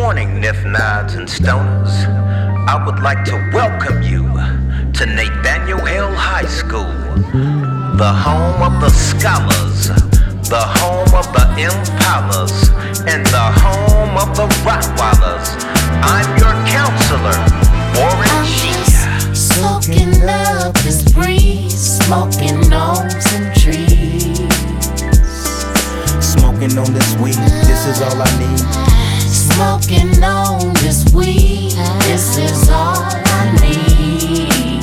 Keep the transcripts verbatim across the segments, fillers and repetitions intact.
morning, Nif Nods and Stoners. I would like to welcome you to Nathaniel Hill High School, the home of the scholars, the home of the Impalas, and the home of the Rottweilers. I'm your counselor, Warren G. Soaking up this breeze, smoking gnomes and trees. Smoking on this weed, this is all I need. Smoking on this weed, this is all I need.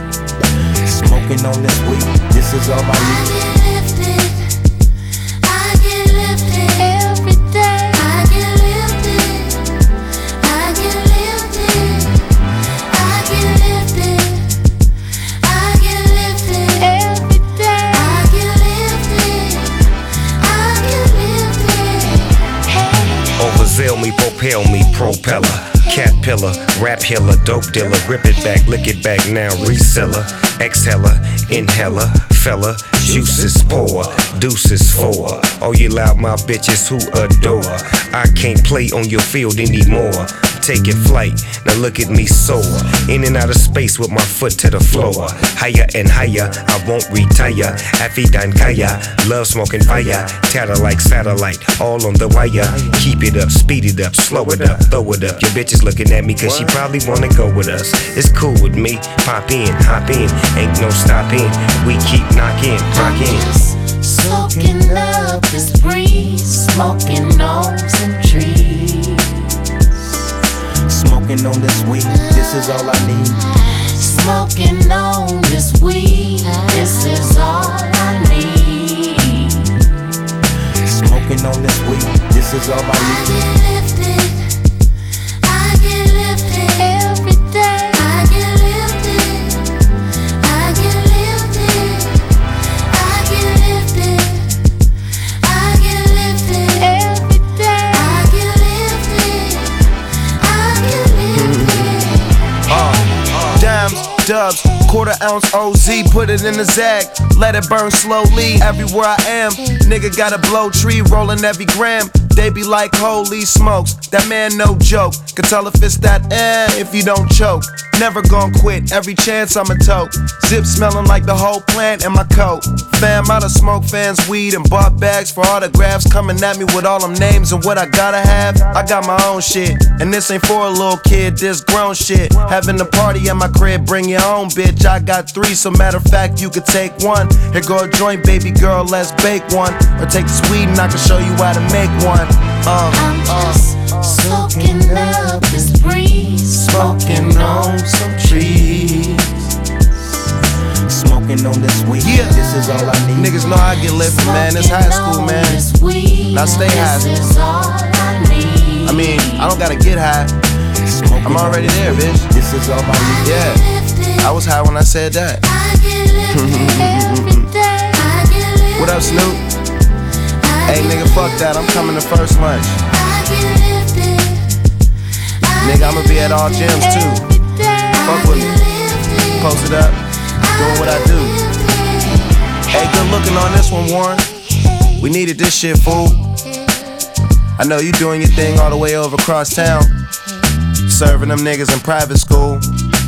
Smoking on this weed, this is all I need. I get lifted, I get lifted every day. I get lifted, I get lifted, I get lifted, I get lifted every day. I get lifted, I get lifted. Hey. Overzeal me, propel me, propeller. Cat pillar, rap healer, dope dealer. Rip it back, lick it back now, reseller. Exhaler, inhaler, fella. Juices pour, deuces for all you loudmouth bitches who adore. I can't play on your field anymore. Taking flight, now look at me soar. In and out of space with my foot to the floor. Higher and higher, I won't retire. Afidan Kaya, love smoking fire. Tatter like satellite, all on the wire. Keep it up, speed it up, slow it up, throw it up. Your bitch is looking at me cause she probably wanna go with us. It's cool with me, pop in, hop in. Ain't no stopping, we keep knocking, rocking. Soaking up this breeze, smoking gnomes and trees. Smoking on this weed, this is all I need. Smoking on this weed, this is all I need. Smoking on this weed, this is all I need. I get lifted, I get lifted every day. I get lifted, I get lifted, I get lifted, I get lifted every day. I get lifted, I get lifted. Uh, dimes, dubs, quarter ounce O Z, put it in the Zag, let it burn slowly. Everywhere I am, nigga got a blow tree, rolling every gram. They be like, holy smokes, that man no joke. Can tell if it's that eh, if you don't choke. Never gon' quit, every chance I'ma tote. Zip smelling like the whole plant in my coat. Fam, I done smoke fans weed and bought bags for autographs. Coming at me with all them names and what I gotta have. I got my own shit, and this ain't for a little kid, this grown shit. Having a party at my crib, bring your own bitch. I got three, so matter of fact, you could take one. Here go a joint, baby girl, let's bake one. Or take this weed and I can show you how to make one. Uh, I'm just uh, soaking up this breeze, smoking on some trees. Smoking on this weed, Yeah. this is all I need. Niggas know I get lifted, man. It's high school, man. Now stay high. This is all I need. I mean, I don't gotta get high. Smoking I'm already on there, this bitch. weed, this is all I need. Yeah, I was high when I said that. I get lifted every day. I get lifted. What up, Snoop? Hey, nigga, fuck that. I'm coming to first lunch. I get lifted. Nigga, I'ma be at all gyms too. Fuck with me. Post it up. Doing what I do. Hey, good looking on this one, Warren. We needed this shit, fool. I know you doing your thing all the way over across town. Serving them niggas in private school.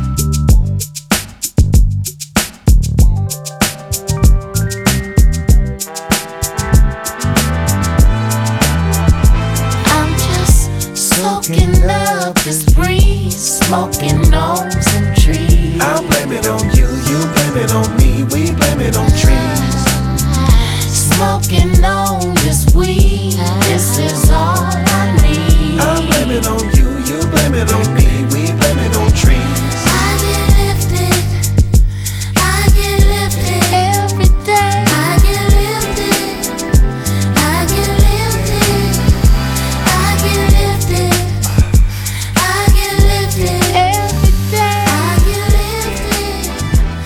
I'm just soaking up this breeze, smoking gnomes and trees. I blame it on you, you blame it on me, we blame it on trees. Smoking on this weed, this is all I need. I blame it on you, you blame it on me, we blame it on trees. I get lifted, I get lifted every day. I get lifted, I get lifted, I get lifted, I get lifted every day. I get lifted,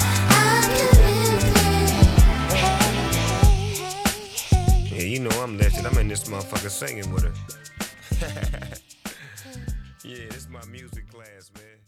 I get lifted. Yeah, you know I'm lifted. I'm in this motherfucker singing with her. Yeah, this is my music class, man.